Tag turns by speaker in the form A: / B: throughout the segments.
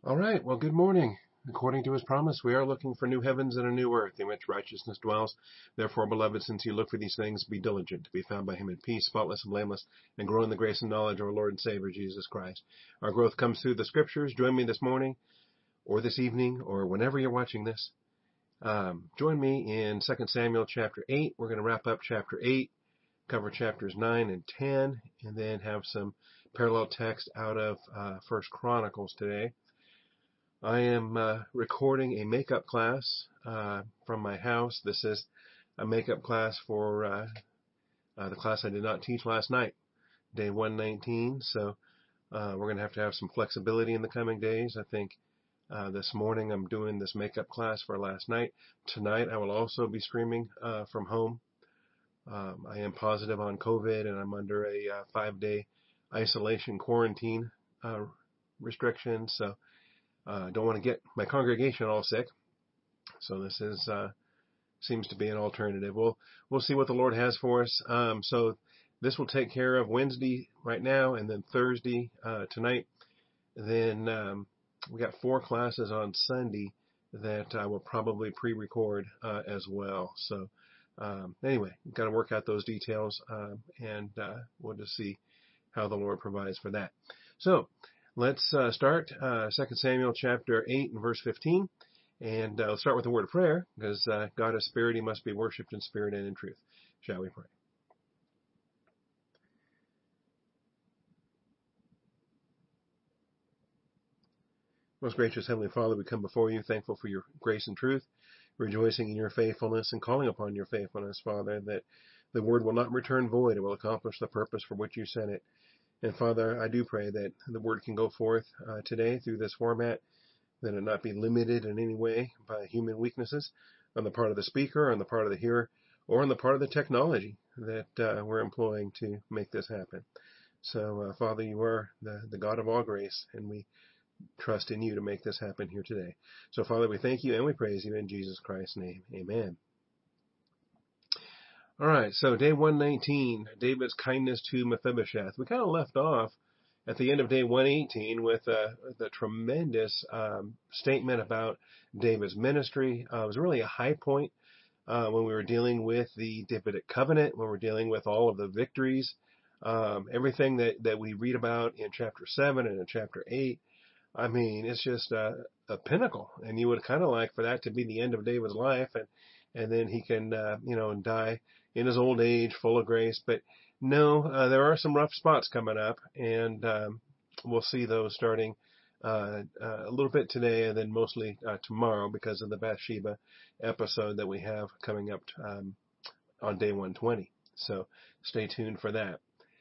A: All right. Well, good morning. According to his promise, we are looking for new heavens and a new earth in which righteousness dwells. Therefore, beloved, since you look for these things, be diligent to be found by him in peace, spotless and blameless, and grow in the grace and knowledge of our Lord and Savior, Jesus Christ. Our growth comes through the scriptures. Join me this morning or this evening or whenever you're watching this. Join me in 2 Samuel chapter 8. We're going to wrap up chapter 8, cover chapters 9 and 10, and then have some parallel text out of 1 Chronicles today. I am recording a makeup class from my house. This is a makeup class for the class I did not teach last night, day 119. So we're going to have some flexibility in the coming days. I think this morning I'm doing this makeup class for last night. Tonight I will also be streaming from home. I am positive on COVID and I'm under a 5-day isolation quarantine restriction. So don't want to get my congregation all sick. So this is seems to be an alternative. We'll see what the Lord has for us. So this will take care of Wednesday right now, and then Thursday tonight. Then we got 4 classes on Sunday that I will probably pre-record as well. So anyway, got to work out those details, and we'll just see how the Lord provides for that. So let's start 2 Samuel chapter 8 and verse 15. And let's start with a word of prayer, because God is spirit. He must be worshipped in spirit and in truth. Shall we pray? Most gracious Heavenly Father, we come before you thankful for your grace and truth, rejoicing in your faithfulness and calling upon your faithfulness, Father, that the word will not return void. It will accomplish the purpose for which you sent it. And Father, I do pray that the word can go forth today through this format, that it not be limited in any way by human weaknesses on the part of the speaker, on the part of the hearer, or on the part of the technology that we're employing to make this happen. So, Father, you are the God of all grace, and we trust in you to make this happen here today. So, Father, we thank you and we praise you in Jesus Christ's name. Amen. All right, so day 119, David's kindness to Mephibosheth. We kind of left off at the end of day 118 with the tremendous statement about David's ministry. It was really a high point when we were dealing with the Davidic covenant, when we were dealing with all of the victories, everything that we read about in chapter 7 and in chapter 8. I mean, it's just a pinnacle, and you would kind of like for that to be the end of David's life, and then he can, die in his old age, full of grace. But no, there are some rough spots coming up, and we'll see those starting a little bit today, and then mostly tomorrow because of the Bathsheba episode that we have coming up on day 120. So stay tuned for that.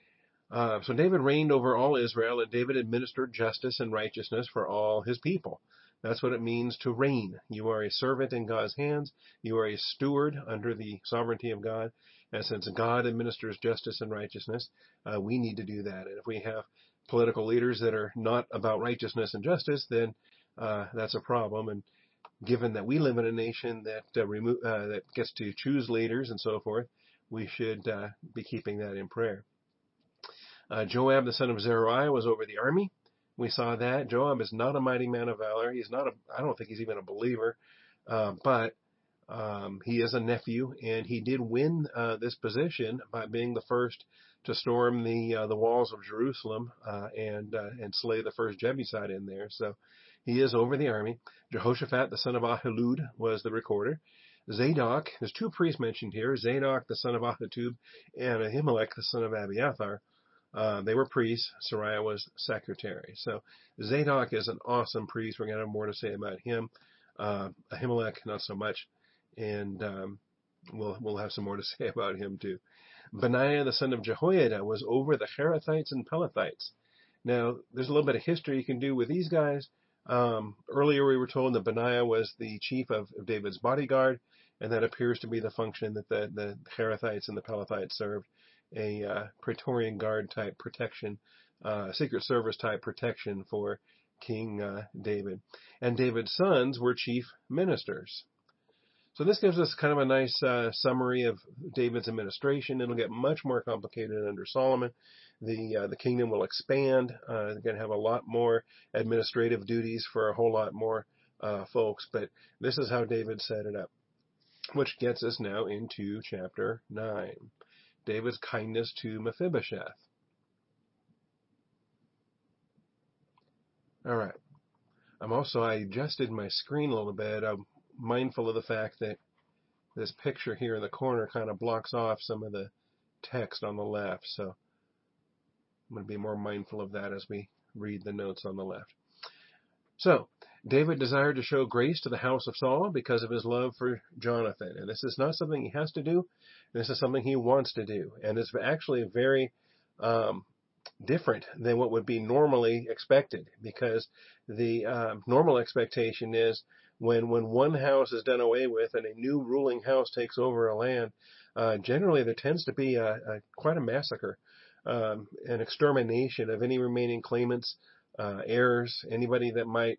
A: So David reigned over all Israel, and David administered justice and righteousness for all his people. That's what it means to reign. You are a servant in God's hands. You are a steward under the sovereignty of God. And since God administers justice and righteousness, we need to do that. And if we have political leaders that are not about righteousness and justice, then that's a problem. And given that we live in a nation that gets to choose leaders and so forth, we should be keeping that in prayer. Joab, the son of Zeruiah, was over the army. We saw that. Joab is not a mighty man of valor. I don't think he's even a believer, but he is a nephew, and he did win this position by being the first to storm the walls of Jerusalem and slay the first Jebusite in there. So he is over the army. Jehoshaphat, the son of Ahilud, was the recorder. Zadok, there's 2 priests mentioned here, Zadok, the son of Ahitub, and Ahimelech, the son of Abiathar. They were priests. Sariah was secretary. So Zadok is an awesome priest. We're going to have more to say about him. Ahimelech, not so much. And we'll have some more to say about him too. Benaiah, the son of Jehoiada, was over the Cherethites and Pelethites. Now, there's a little bit of history you can do with these guys. Earlier we were told that Benaiah was the chief of David's bodyguard, and that appears to be the function that the Cherethites and the Pelethites served. A Praetorian Guard type protection, Secret Service type protection for King David. And David's sons were chief ministers. So this gives us kind of a nice summary of David's administration. It'll get much more complicated under Solomon. The kingdom will expand. They're going to have a lot more administrative duties for a whole lot more folks. But this is how David set it up, which gets us now into chapter 9. David's kindness to Mephibosheth. All right. I adjusted my screen a little bit. I'm mindful of the fact that this picture here in the corner kind of blocks off some of the text on the left. So I'm going to be more mindful of that as we read the notes on the left. So David desired to show grace to the house of Saul because of his love for Jonathan. And this is not something he has to do. This is something he wants to do. And it's actually very different than what would be normally expected, because the normal expectation is when one house is done away with and a new ruling house takes over a land, generally there tends to be quite a massacre, an extermination of any remaining claimants, heirs, anybody that might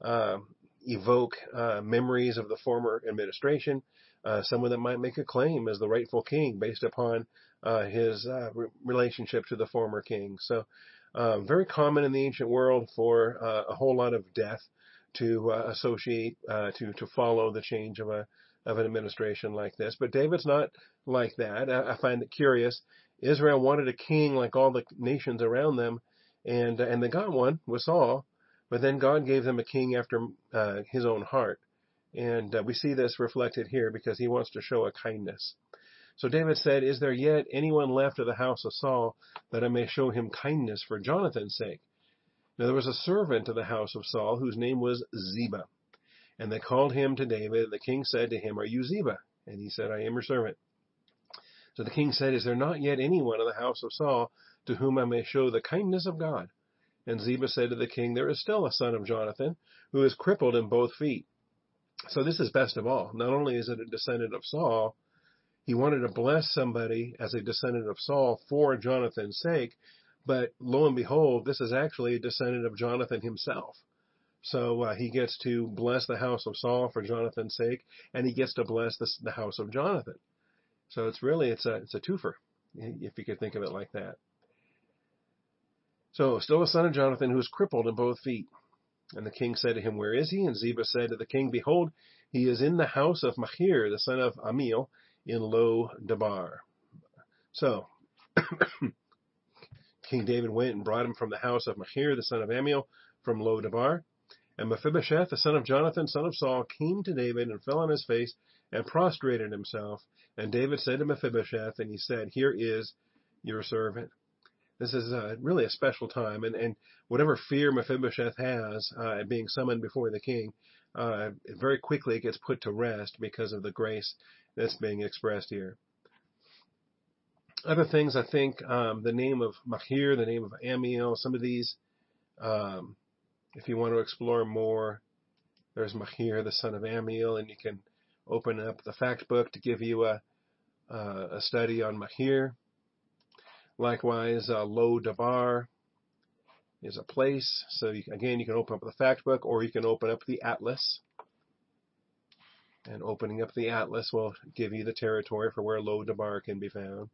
A: evoke memories of the former administration, someone that might make a claim as the rightful king based upon his relationship to the former king. So very common in the ancient world for a whole lot of death to associate, to follow the change of an administration like this. But David's not like that. I find it curious. Israel wanted a king like all the nations around them, and they got one with Saul, but then God gave them a king after his own heart. And we see this reflected here because he wants to show a kindness. So David said, "Is there yet anyone left of the house of Saul that I may show him kindness for Jonathan's sake?" Now there was a servant of the house of Saul whose name was Ziba. And they called him to David. The king said to him, "Are you Ziba?" And he said, "I am your servant." So the king said, "Is there not yet anyone of the house of Saul to whom I may show the kindness of God?" And Ziba said to the king, "There is still a son of Jonathan who is crippled in both feet." So this is best of all. Not only is it a descendant of Saul, he wanted to bless somebody as a descendant of Saul for Jonathan's sake, but lo and behold, this is actually a descendant of Jonathan himself. So he gets to bless the house of Saul for Jonathan's sake, and he gets to bless the house of Jonathan. So it's a twofer, if you could think of it like that. So still a son of Jonathan who is crippled in both feet. And the king said to him, "Where is he?" And Ziba said to the king, "Behold, he is in the house of Machir, the son of Amiel, in Lo-debar." So King David went and brought him from the house of Machir, the son of Amiel, from Lo-debar. And Mephibosheth, the son of Jonathan, son of Saul, came to David and fell on his face and prostrated himself. And David said to Mephibosheth, and he said, "Here is your servant." This is really a special time, and whatever fear Mephibosheth has at being summoned before the king, very quickly it gets put to rest because of the grace that's being expressed here. Other things, I think, the name of Machir, the name of Amiel, some of these, if you want to explore more, there's Machir, the son of Amiel, and you can open up the fact book to give you a study on Machir. Likewise, Lo-debar is a place. So you can open up the fact book, or you can open up the atlas. And opening up the atlas will give you the territory for where Lo-debar can be found.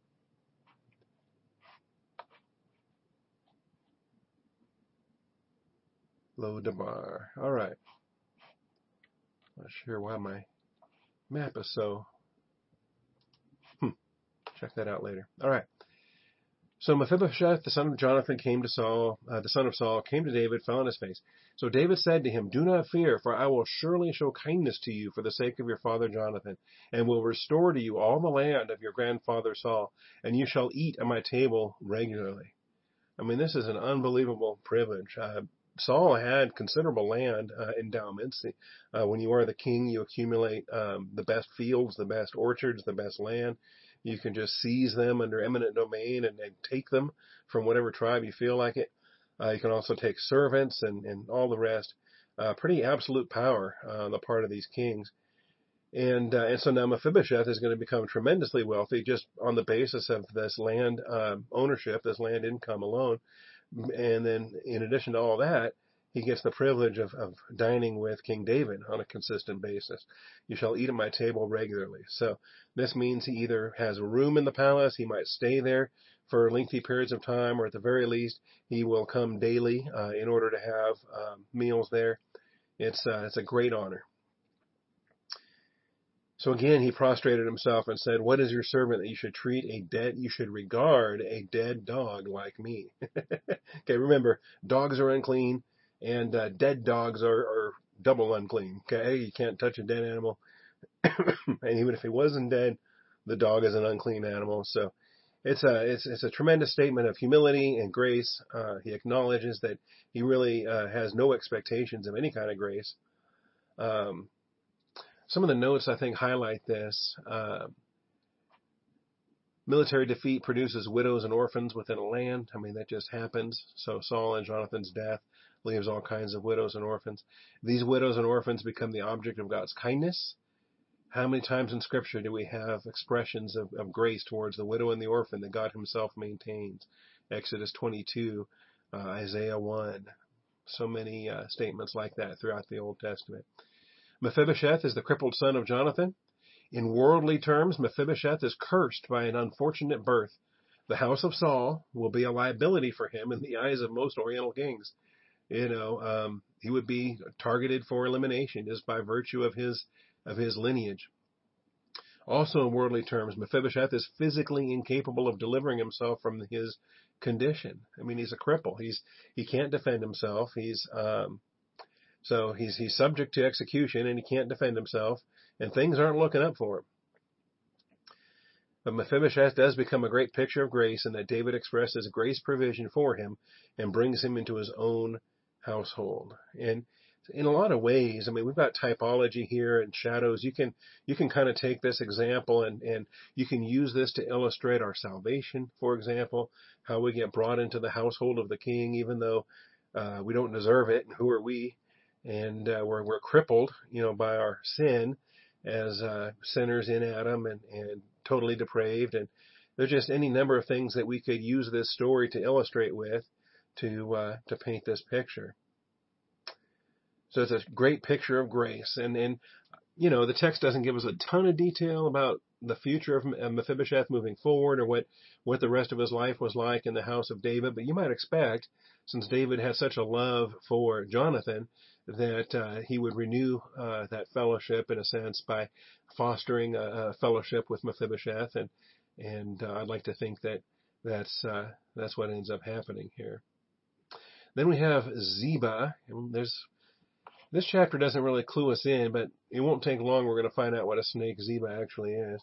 A: Lo-debar. All right. Not sure why my map is so. Check that out later. All right. So Mephibosheth, the son of Jonathan, came to Saul, the son of Saul, came to David, fell on his face. So David said to him, "Do not fear, for I will surely show kindness to you for the sake of your father Jonathan, and will restore to you all the land of your grandfather Saul, and you shall eat at my table regularly." I mean, this is an unbelievable privilege. Saul had considerable land endowments. When you are the king, you accumulate the best fields, the best orchards, the best land. You can just seize them under eminent domain and take them from whatever tribe you feel like it. You can also take servants and all the rest. Pretty absolute power on the part of these kings. And so now Mephibosheth is going to become tremendously wealthy just on the basis of this land ownership, this land income alone. And then in addition to all that, he gets the privilege of dining with King David on a consistent basis. You shall eat at my table regularly. So this means he either has a room in the palace, he might stay there for lengthy periods of time, or at the very least, he will come daily in order to have meals there. It's a great honor. So again, he prostrated himself and said, "What is your servant that you should regard a dead dog like me?" Okay, remember, dogs are unclean, and dead dogs are double unclean. Okay, you can't touch a dead animal, and even if he wasn't dead, the dog is an unclean animal. So it's a tremendous statement of humility and grace. He acknowledges that he really has no expectations of any kind of grace. Some of the notes, I think, highlight this. Military defeat produces widows and orphans within a land. I mean, that just happens. So Saul and Jonathan's death leaves all kinds of widows and orphans. These widows and orphans become the object of God's kindness. How many times in Scripture do we have expressions of grace towards the widow and the orphan that God himself maintains? Exodus 22, Isaiah 1. So many statements like that throughout the Old Testament. Mephibosheth is the crippled son of Jonathan. In worldly terms, Mephibosheth is cursed by an unfortunate birth. The house of Saul will be a liability for him in the eyes of most Oriental kings. He would be targeted for elimination just by virtue of his lineage. Also, in worldly terms, Mephibosheth is physically incapable of delivering himself from his condition. I mean, he's a cripple. He can't defend himself. So he's subject to execution, and he can't defend himself, and things aren't looking up for him. But Mephibosheth does become a great picture of grace, in that David expresses grace provision for him and brings him into his own household. And in a lot of ways, I mean, we've got typology here and shadows. You can kind of take this example and you can use this to illustrate our salvation, for example, how we get brought into the household of the king, even though we don't deserve it. And who are we? And we're crippled, by our sin as sinners in Adam and totally depraved. And there's just any number of things that we could use this story to illustrate with to paint this picture. So it's a great picture of grace. And the text doesn't give us a ton of detail about the future of Mephibosheth moving forward, or what the rest of his life was like in the house of David. But you might expect, since David had such a love for Jonathan, that he would renew that fellowship in a sense by fostering a fellowship with Mephibosheth, and I'd like to think that that's what ends up happening here. Then we have Ziba. This chapter doesn't really clue us in, but it won't take long. We're going to find out what a snake Ziba actually is.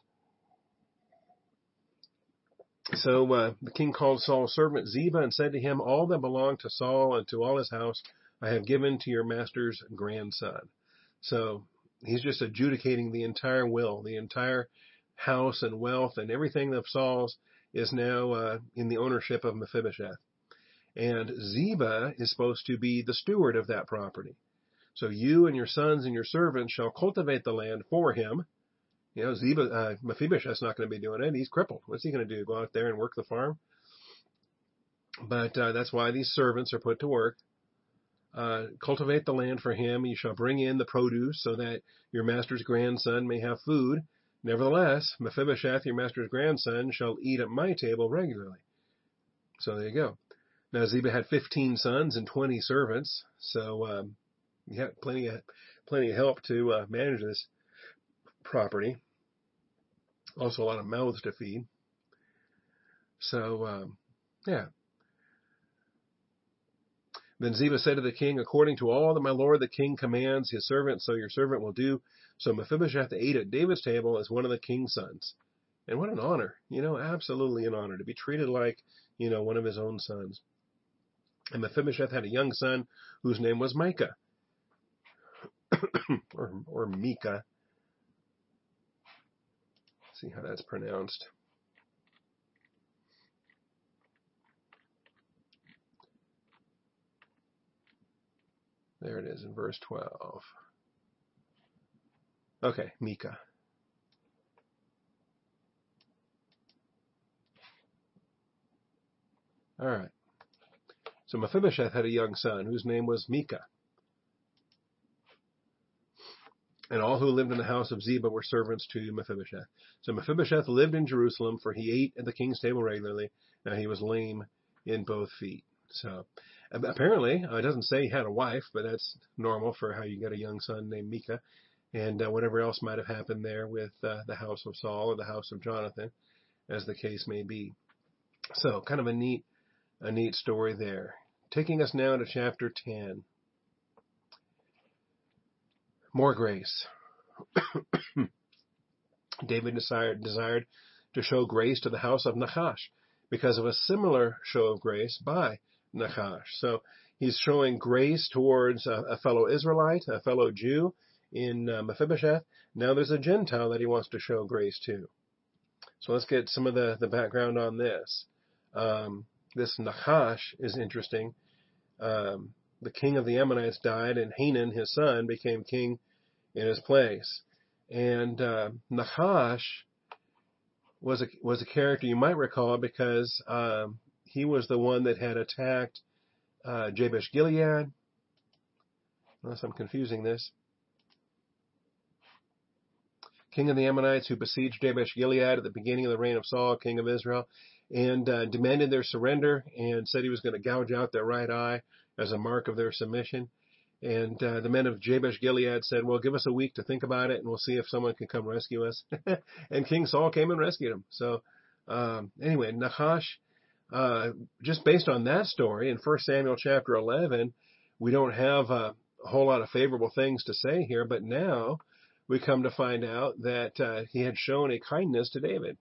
A: So the king called Saul's servant Ziba and said to him, "All that belonged to Saul and to all his house I have given to your master's grandson." So he's just adjudicating the entire will, the entire house and wealth and everything of Saul's is now in the ownership of Mephibosheth. And Ziba is supposed to be the steward of that property. So you and your sons and your servants shall cultivate the land for him. Mephibosheth's not going to be doing it. He's crippled. What's he going to do? Go out there and work the farm? But that's why these servants are put to work. Cultivate the land for him. You shall bring in the produce so that your master's grandson may have food. Nevertheless, Mephibosheth, your master's grandson, shall eat at my table regularly. So there you go. Now Ziba had 15 sons and 20 servants. So he had plenty of help to manage this property. Also a lot of mouths to feed. So, yeah. Then Ziba said to the king, "According to all that my lord the king commands his servant, so your servant will do." So Mephibosheth ate at David's table as one of the king's sons. And what an honor, absolutely an honor to be treated like, one of his own sons. And Mephibosheth had a young son whose name was Micah, or Micah. Let's see how that's pronounced. There it is in verse 12. Okay, Micah. All right. So Mephibosheth had a young son whose name was Micah. And all who lived in the house of Ziba were servants to Mephibosheth. So Mephibosheth lived in Jerusalem, for he ate at the king's table regularly. Now he was lame in both feet. So apparently, it doesn't say he had a wife, but that's normal for how you get a young son named Micah. And whatever else might have happened there with the house of Saul or the house of Jonathan, as the case may be. So kind of a neat story there. Taking us now to chapter 10. More grace. David desired to show grace to the house of Nahash because of a similar show of grace by Nahash. So he's showing grace towards a fellow Israelite, a fellow Jew in Mephibosheth. Now there's a Gentile that he wants to show grace to. So let's get some of the background on this. This Nahash is interesting. The king of the Ammonites died, and Hanun, his son, became king in his place. And Nahash was a character you might recall because he was the one that had attacked Jabesh Gilead. Unless I'm confusing this. King of the Ammonites who besieged Jabesh Gilead at the beginning of the reign of Saul, king of Israel, and demanded their surrender and said he was going to gouge out their right eye as a mark of their submission. And the men of Jabesh Gilead said, well, give us a week to think about it, and we'll see if someone can come rescue us. And King Saul came and rescued him. So anyway, Nahash, just based on that story, in 1 Samuel chapter 11, we don't have a whole lot of favorable things to say here, but now we come to find out that he had shown a kindness to David.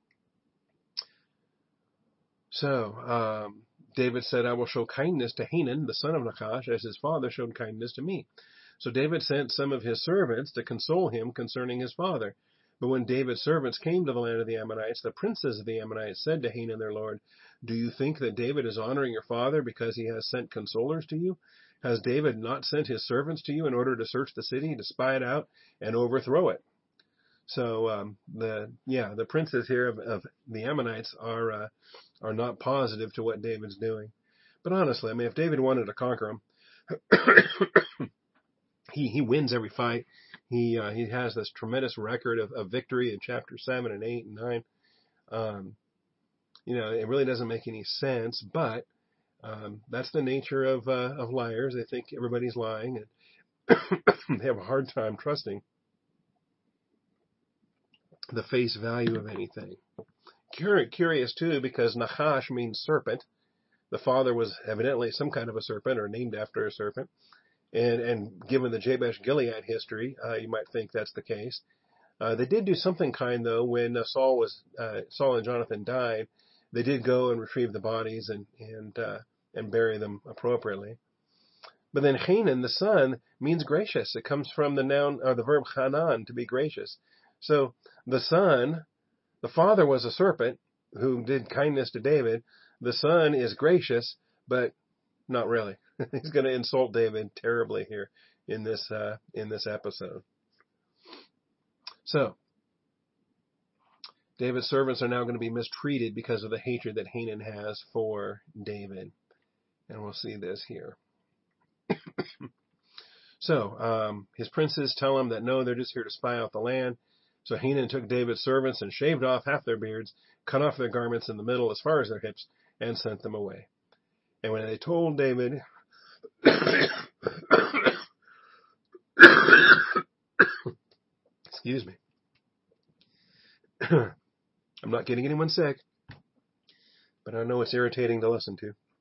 A: So David said, I will show kindness to Hanun, the son of Nahash, as his father showed kindness to me. So David sent some of his servants to console him concerning his father. But when David's servants came to the land of the Ammonites, the princes of the Ammonites said to Hanun their lord, do you think that David is honoring your father because he has sent consolers to you? Has David not sent his servants to you in order to search the city, to spy it out, and overthrow it? So the princes here of the Ammonites are not positive to what David's doing. But honestly, I mean, if David wanted to conquer them, he wins every fight. He has this tremendous record of victory in chapter 7 and 8 and 9. It really doesn't make any sense, but that's the nature of liars. They think everybody's lying, and they have a hard time trusting the face value of anything. Curious too, because Nahash means serpent. The father was evidently some kind of a serpent or named after a serpent. And given the Jabesh Gilead history, you might think that's the case. They did do something kind though when Saul and Jonathan died. They did go and retrieve the bodies and bury them appropriately. But then Hanun, the son, means gracious. It comes from the noun or the verb hanan, to be gracious. So the son, the father was a serpent who did kindness to David. The son is gracious, but not really. He's going to insult David terribly here in this episode. So David's servants are now going to be mistreated because of the hatred that Hanun has for David. And we'll see this here. So his princes tell him that no, they're just here to spy out the land. So Hanun took David's servants and shaved off half their beards, cut off their garments in the middle as far as their hips, and sent them away. And when they told David, excuse me, I'm not getting anyone sick, but I know it's irritating to listen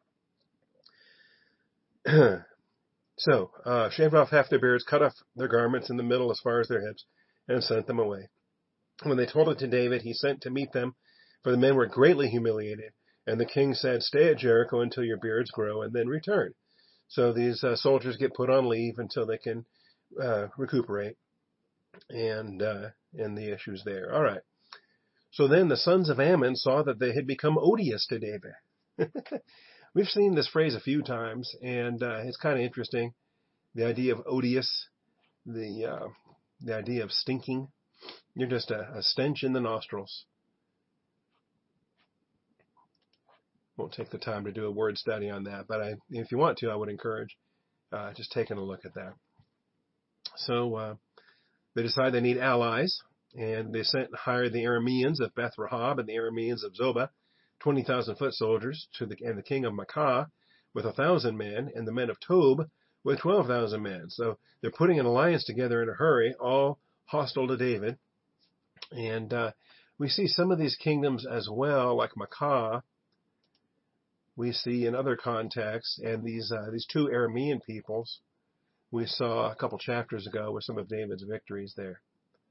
A: to. So, shaved off half their beards, cut off their garments in the middle as far as their hips, and sent them away. When they told it to David, he sent to meet them, for the men were greatly humiliated. And the king said, stay at Jericho until your beards grow, and then return. So these soldiers get put on leave until they can recuperate, and the issues there. All right. So then the sons of Ammon saw that they had become odious to David. We've seen this phrase a few times, and it's kind of interesting. The idea of odious, the idea of stinking. You're just a stench in the nostrils. Won't take the time to do a word study on that, but if you want to, I would encourage just taking a look at that. So they decide they need allies, and they hired the Arameans of Beth Rahab and the Arameans of Zobah, 20,000 foot soldiers, and the king of Maacah with 1,000 men, and the men of Tob with 12,000 men. So they're putting an alliance together in a hurry, all hostile to David. And we see some of these kingdoms as well, like Maacah, we see in other contexts, and these two Aramean peoples we saw a couple chapters ago with some of David's victories there.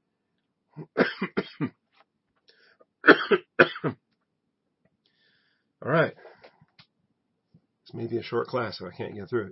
A: All right. This may be a short class if I can't get through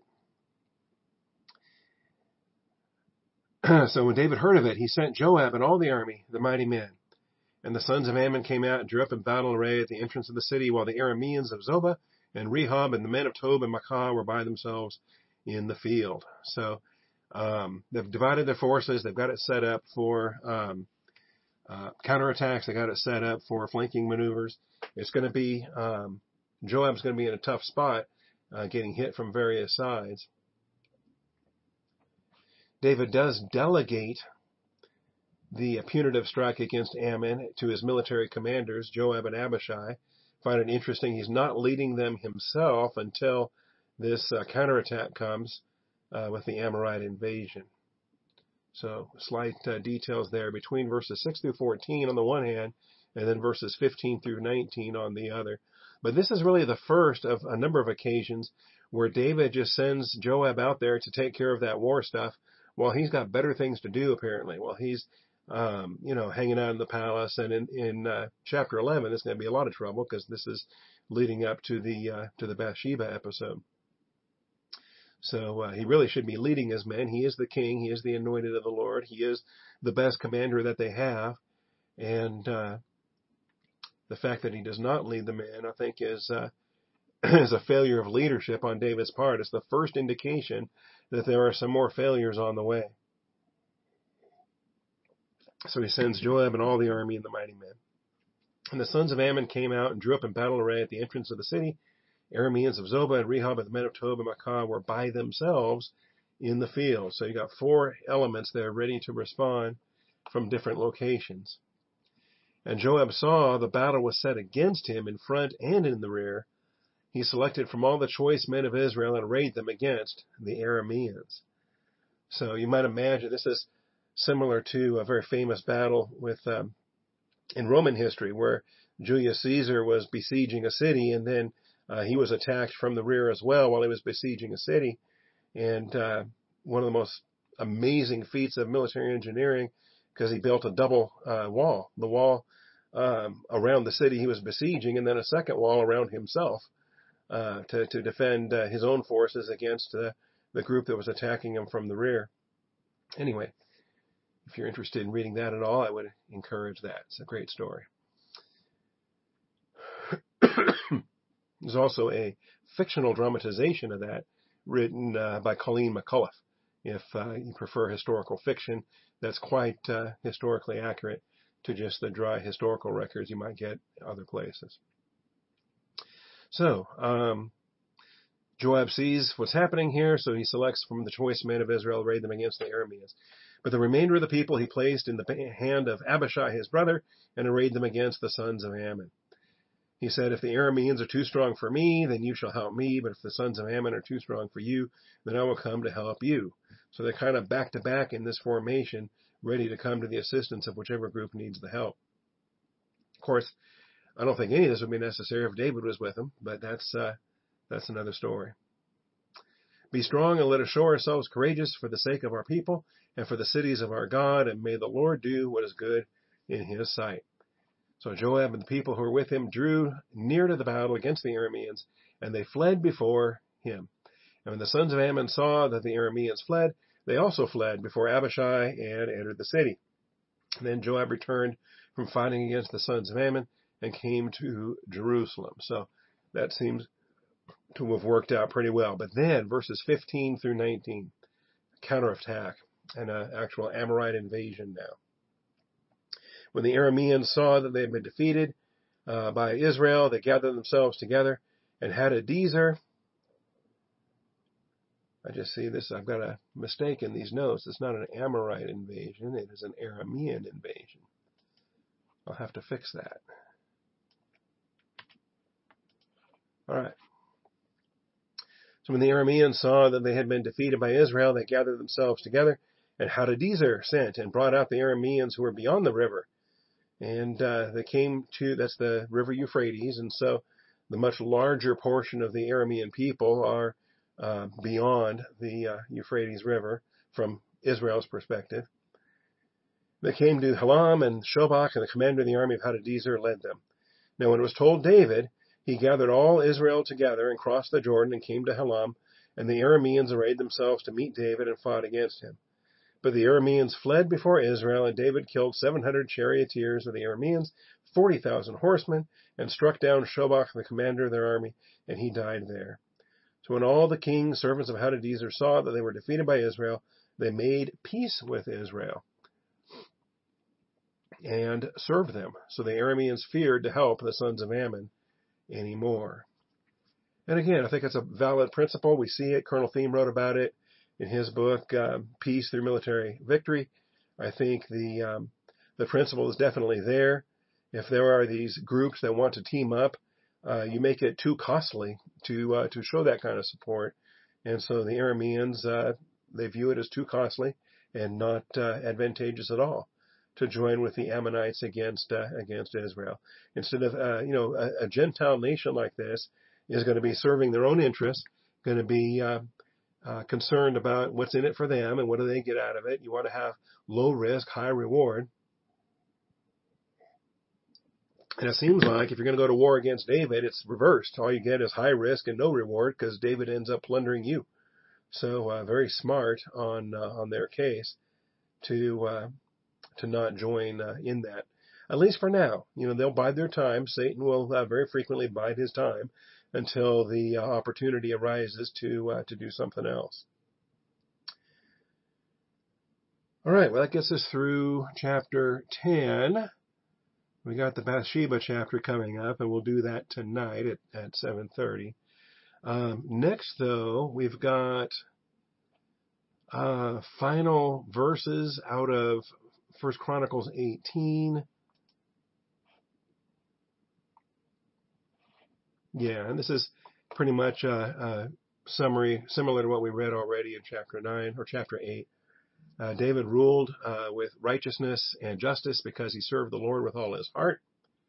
A: it. So when David heard of it, he sent Joab and all the army, the mighty men. And the sons of Ammon came out and drew up in battle array at the entrance of the city, while the Arameans of Zobah and Rehob and the men of Tob and Maacah were by themselves in the field. So they've divided their forces. They've got it set up for counterattacks. They got it set up for flanking maneuvers. It's going to be Joab's going to be in a tough spot, getting hit from various sides. David does delegate the punitive strike against Ammon to his military commanders, Joab and Abishai. Find it interesting he's not leading them himself until this counterattack comes with the Amorite invasion. So slight details there between verses 6 through 14 on the one hand, and then verses 15 through 19 on the other. But this is really the first of a number of occasions where David just sends Joab out there to take care of that war stuff while he's got better things to do, apparently. While he's hanging out in the palace. And in chapter 11, there's going to be a lot of trouble because this is leading up to the Bathsheba episode. So he really should be leading his men. He is the king. He is the anointed of the Lord. He is the best commander that they have. And the fact that he does not lead the men, I think, is a failure of leadership on David's part. It's the first indication that there are some more failures on the way. So he sends Joab and all the army and the mighty men. And the sons of Ammon came out and drew up in battle array at the entrance of the city. Arameans of Zobah and Rehob and the men of Tob and Maacah were by themselves in the field. So you got four elements there ready to respond from different locations. And Joab saw the battle was set against him in front and in the rear. He selected from all the choice men of Israel and arrayed them against the Arameans. So you might imagine this is similar to a very famous battle with in Roman history where Julius Caesar was besieging a city, and then he was attacked from the rear as well while he was besieging a city. And one of the most amazing feats of military engineering, because he built a double wall, the wall around the city he was besieging, and then a second wall around himself to defend his own forces against the group that was attacking him from the rear. Anyway, if you're interested in reading that at all, I would encourage that. It's a great story. There's also a fictional dramatization of that written by Colleen McCullough. If you prefer historical fiction, that's quite historically accurate to just the dry historical records you might get other places. So, Joab sees what's happening here, so he selects from the choice men of Israel, arrayed them against the Arameans. But the remainder of the people he placed in the hand of Abishai his brother, and arrayed them against the sons of Ammon. He said, if the Arameans are too strong for me, then you shall help me, but if the sons of Ammon are too strong for you, then I will come to help you. So they're kind of back to back in this formation, ready to come to the assistance of whichever group needs the help. Of course, I don't think any of this would be necessary if David was with them, but that's another story. Be strong and let us show ourselves courageous for the sake of our people and for the cities of our God, and may the Lord do what is good in his sight. So Joab and the people who were with him drew near to the battle against the Arameans, and they fled before him. And when the sons of Ammon saw that the Arameans fled, they also fled before Abishai and entered the city. And then Joab returned from fighting against the sons of Ammon and came to Jerusalem. So that seems to have worked out pretty well. But then verses 15 through 19, counterattack and an actual Amorite invasion now. When the Arameans saw that they had been defeated by Israel, they gathered themselves together And Hadadezer, I just see this, I've got a mistake in these notes. It's not an Amorite invasion, it is an Aramean invasion. I'll have to fix that. All right. So when the Arameans saw that they had been defeated by Israel, they gathered themselves together, and Hadadezer sent and brought out the Arameans who were beyond the river. And they came to, that's the river Euphrates, and so the much larger portion of the Aramean people are beyond the Euphrates River from Israel's perspective. They came to Halam, and Shobach, and the commander of the army of Hadadezer, led them. Now when it was told David, he gathered all Israel together and crossed the Jordan and came to Halam, and the Arameans arrayed themselves to meet David and fought against him. But the Arameans fled before Israel, and David killed 700 charioteers of the Arameans, 40,000 horsemen, and struck down Shobach, the commander of their army, and he died there. So when all the king's servants of Hadadezer saw that they were defeated by Israel, they made peace with Israel and served them. So the Arameans feared to help the sons of Ammon anymore. And again, I think it's a valid principle. We see it. Colonel Thiem wrote about it in his book, Peace Through Military Victory. I think the principle is definitely there. If there are these groups that want to team up, you make it too costly to show that kind of support. And so the Arameans, they view it as too costly and not advantageous at all to join with the Ammonites against Israel. Instead of, a Gentile nation like this is going to be serving their own interests, going to be concerned about what's in it for them and what do they get out of it. You want to have low risk, high reward. And it seems like if you're going to go to war against David, it's reversed. All you get is high risk and no reward because David ends up plundering you. So very smart on their case to not join in that. At least for now. They'll bide their time. Satan will very frequently bide his time until the opportunity arises to do something else. All right, well, that gets us through chapter 10. We got the Bathsheba chapter coming up, and we'll do that tonight at 7:30. Next, though, we've got final verses out of 1 Chronicles 18. Yeah, and this is pretty much a summary similar to what we read already in chapter 9 or chapter 8. David ruled with righteousness and justice because he served the Lord with all his heart.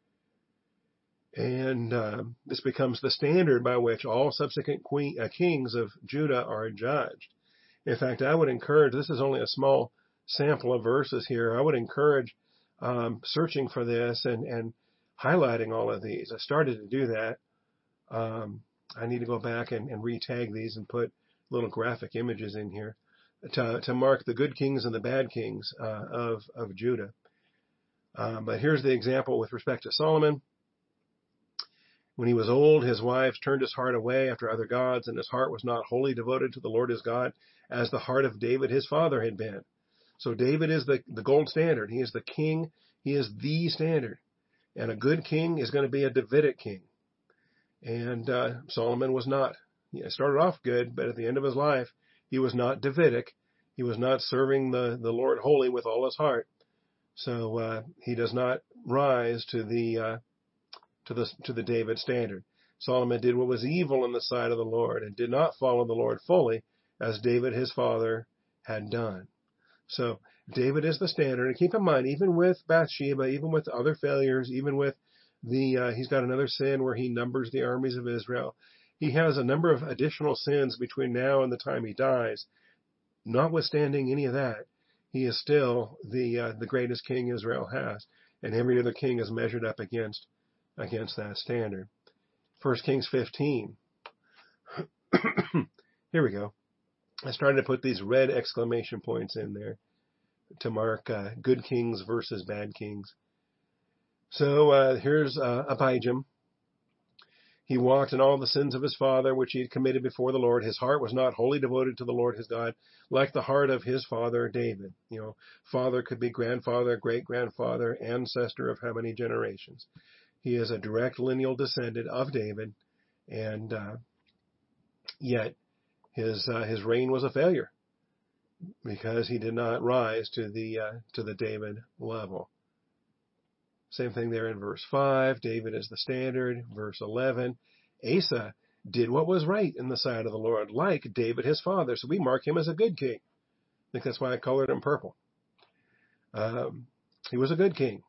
A: And this becomes the standard by which all subsequent kings of Judah are judged. In fact, I would encourage, this is only a small sample of verses here, I would encourage searching for this and highlighting all of these. I started to do that. I need to go back and re-tag these and put little graphic images in here to mark the good kings and the bad kings of Judah. But here's the example with respect to Solomon. When he was old, his wives turned his heart away after other gods, and his heart was not wholly devoted to the Lord his God, as the heart of David his father had been. So David is the gold standard. He is the king. He is the standard. And a good king is going to be a Davidic king. And Solomon was not. He started off good, but at the end of his life, he was not Davidic. He was not serving the Lord wholly with all his heart. So he does not rise to the David standard. Solomon did what was evil in the sight of the Lord and did not follow the Lord fully as David his father had done. So David is the standard. And keep in mind, even with Bathsheba, even with other failures, even with he's got another sin where he numbers the armies of Israel. He has a number of additional sins between now and the time he dies. Notwithstanding any of that, he is still the greatest king Israel has. And every other king is measured up against that standard. 1 Kings 15. Here we go. I started to put these red exclamation points in there to mark good kings versus bad kings. So here's Abijam. He walked in all the sins of his father, which he had committed before the Lord. His heart was not wholly devoted to the Lord his God, like the heart of his father David. Father could be grandfather, great-grandfather, ancestor of how many generations. He is a direct lineal descendant of David, And yet his reign was a failure because he did not rise to the David level. Same thing there in verse 5. David is the standard. Verse 11. Asa did what was right in the sight of the Lord, like David his father. So we mark him as a good king. I think that's why I colored him purple. He was a good king.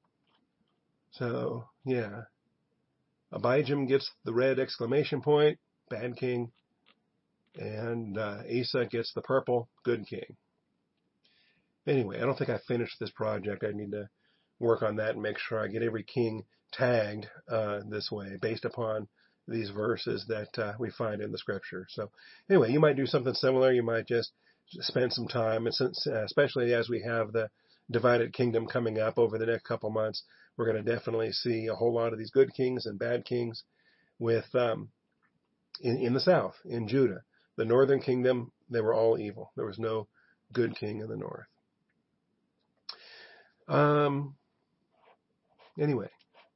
A: So, yeah. Abijam gets the red exclamation point, bad king. And Asa gets the purple, good king. Anyway, I don't think I finished this project. I need to work on that and make sure I get every king tagged this way based upon these verses that we find in the scripture. So anyway, you might do something similar. You might just spend some time, and since, especially as we have the divided kingdom coming up over the next couple months, we're going to definitely see a whole lot of these good kings and bad kings with in the south, in Judah. The northern kingdom, they were all evil. There was no good king in the north. Anyway,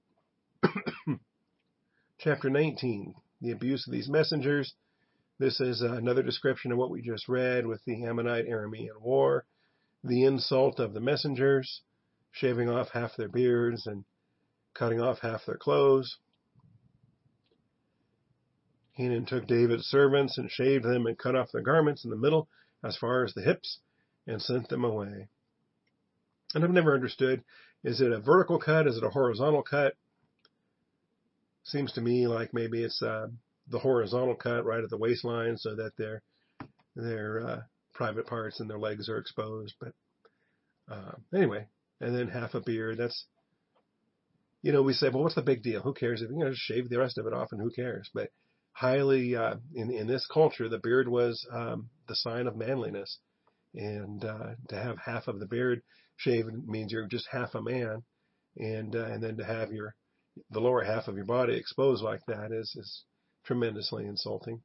A: chapter 19, the abuse of these messengers. This is another description of what we just read with the Ammonite-Aramean war. The insult of the messengers, shaving off half their beards and cutting off half their clothes. Hanan took David's servants and shaved them and cut off their garments in the middle as far as the hips and sent them away. And I've never understood, is it a vertical cut? Is it a horizontal cut? Seems to me like maybe it's the horizontal cut right at the waistline so that their private parts and their legs are exposed. But anyway, and then half a beard. That's, we say, well, what's the big deal? Who cares? If just shave the rest of it off and who cares? But highly, in this culture, the beard was the sign of manliness. And to have half of the beard shaven means you're just half a man. And then to have the lower half of your body exposed like that is tremendously insulting.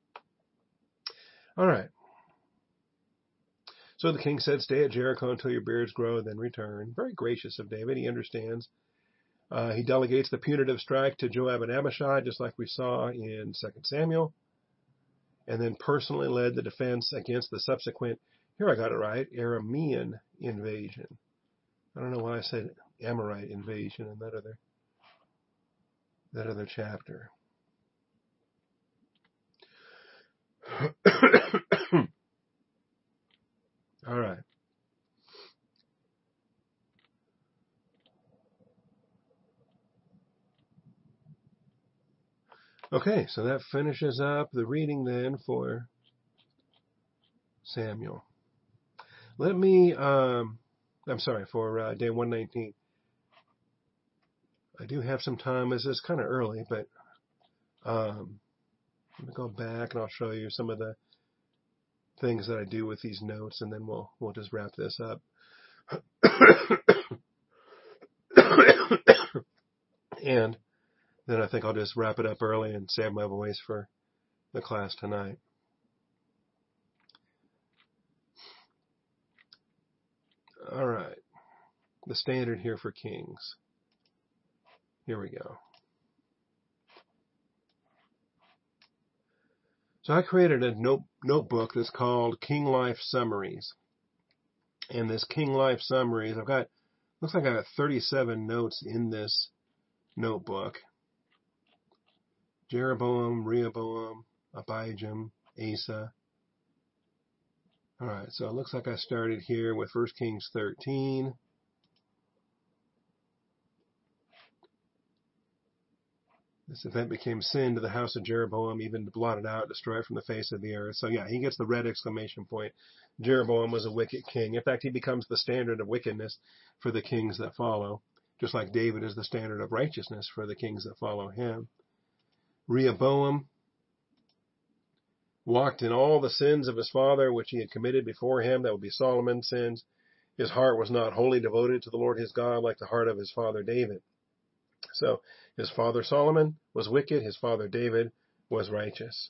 A: All right. So the king said, stay at Jericho until your beards grow, then return. Very gracious of David. He understands. He delegates the punitive strike to Joab and Abishai, just like we saw in 2 Samuel, and then personally led the defense against the subsequent, here I got it right, Aramean invasion. I don't know why I said Amorite invasion in that other chapter. All right. Okay, so that finishes up the reading then for Samuel. Let me, for day 119. I do have some time. This is kind of early, but let me go back and I'll show you some of the things that I do with these notes, and then we'll just wrap this up. And then I think I'll just wrap it up early and save my voice for the class tonight. All right. The standard here for kings. Here we go. So I created a notebook that's called King Life Summaries. And this King Life Summaries, looks like I got 37 notes in this notebook. Jeroboam, Rehoboam, Abijam, Asa. All right, so it looks like I started here with 1 Kings 13. This event became sin to the house of Jeroboam, even to blot it out, destroy it from the face of the earth. So yeah, he gets the red exclamation point. Jeroboam was a wicked king. In fact, he becomes the standard of wickedness for the kings that follow, just like David is the standard of righteousness for the kings that follow him. Rehoboam walked in all the sins of his father, which he had committed before him. That would be Solomon's sins. His heart was not wholly devoted to the Lord his God like the heart of his father David. So his father Solomon was wicked. His father David was righteous.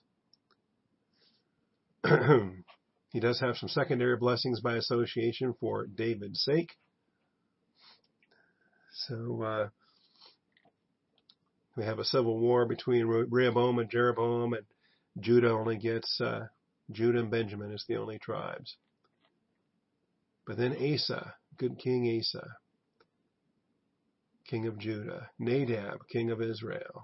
A: He does have some secondary blessings by association for David's sake. So We have a civil war between Rehoboam and Jeroboam, and Judah only gets, Judah and Benjamin is the only tribes. But then Asa, good King Asa, king of Judah. Nadab, king of Israel.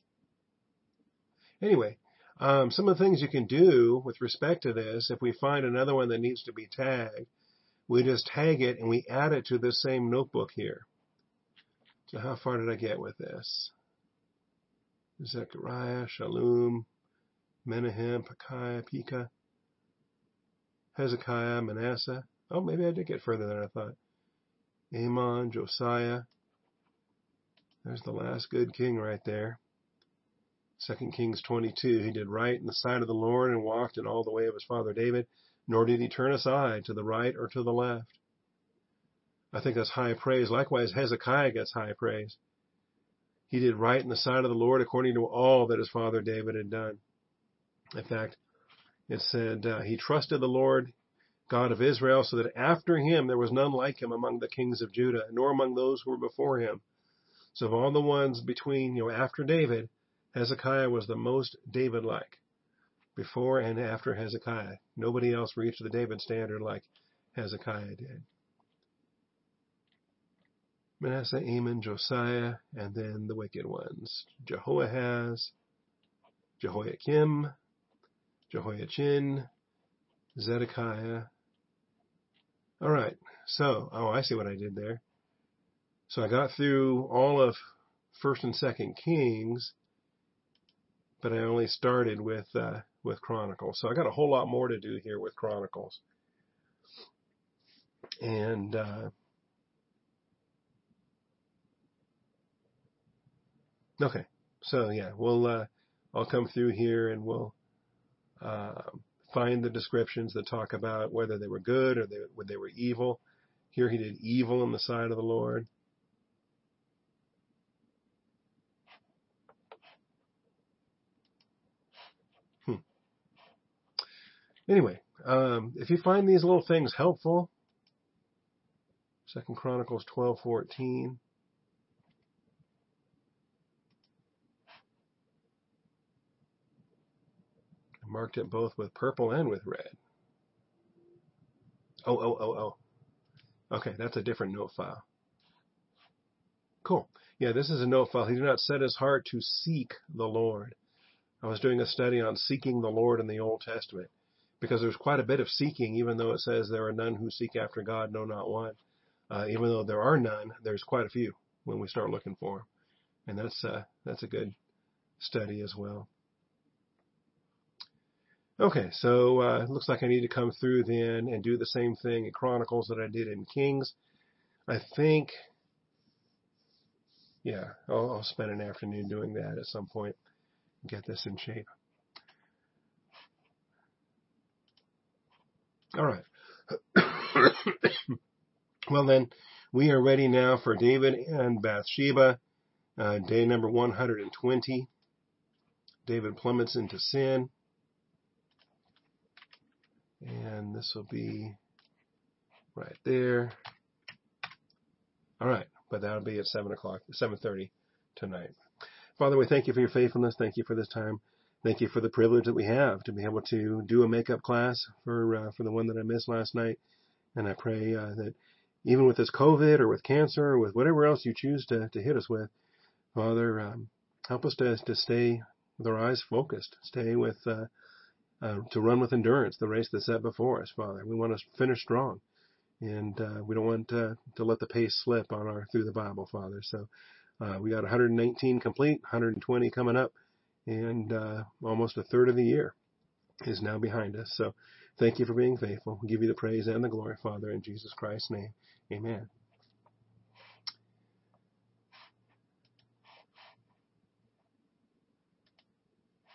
A: Anyway, some of the things you can do with respect to this, if we find another one that needs to be tagged, we just tag it and we add it to the same notebook here. So how far did I get with this? Zechariah, Shallum, Menahem, Pekah, Hezekiah, Manasseh. Oh, maybe I did get further than I thought. Amon, Josiah. There's the last good king right there. 2 Kings 22, he did right in the sight of the Lord and walked in all the way of his father David, nor did he turn aside to the right or to the left. I think that's high praise. Likewise, Hezekiah gets high praise. He did right in the sight of the Lord according to all that his father David had done. In fact, it said he trusted the Lord, God of Israel, so that after him there was none like him among the kings of Judah, nor among those who were before him. So of all the ones between, after David, Hezekiah was the most David-like. Before and after Hezekiah. Nobody else reached the David standard like Hezekiah did. Manasseh, Amon, Josiah, and then the wicked ones. Jehoahaz, Jehoiakim, Jehoiachin, Zedekiah. All right, so, I see what I did there. So I got through all of 1st and 2nd Kings, but I only started with Chronicles. So I got a whole lot more to do here with Chronicles. And okay, so yeah, I'll come through here and we'll find the descriptions that talk about whether they were good or whether they were evil. Here he did evil in the sight of the Lord. Anyway, if you find these little things helpful, 2 Chronicles 12:14. I marked it both with purple and with red. Oh. Okay, that's a different note file. Cool. Yeah, this is a note file. He did not set his heart to seek the Lord. I was doing a study on seeking the Lord in the Old Testament, because there's quite a bit of seeking, even though it says there are none who seek after God, no, not one. Even though there are none, there's quite a few when we start looking for them. And that's a good study as well. Okay, so it looks like I need to come through then and do the same thing in Chronicles that I did in Kings. I think, yeah, I'll spend an afternoon doing that at some point, get this in shape. All right. Well then, we are ready now for David and Bathsheba, day number 120. David plummets into sin. And this will be right there. All right, but that'll be at 7:30 tonight. Father, we thank you for your faithfulness. Thank you for this time. Thank you for the privilege that we have to be able to do a makeup class for the one that I missed last night. And I pray that even with this COVID or with cancer or with whatever else you choose to hit us with, Father, help us to stay with our eyes focused, stay with to run with endurance the race that's set before us, Father. We want to finish strong, and we don't want to let the pace slip on through the Bible, Father. So we got 119 complete, 120 coming up, and almost a third of the year is now behind us. So thank you for being faithful. We give you the praise and the glory, Father, in Jesus Christ's name. Amen.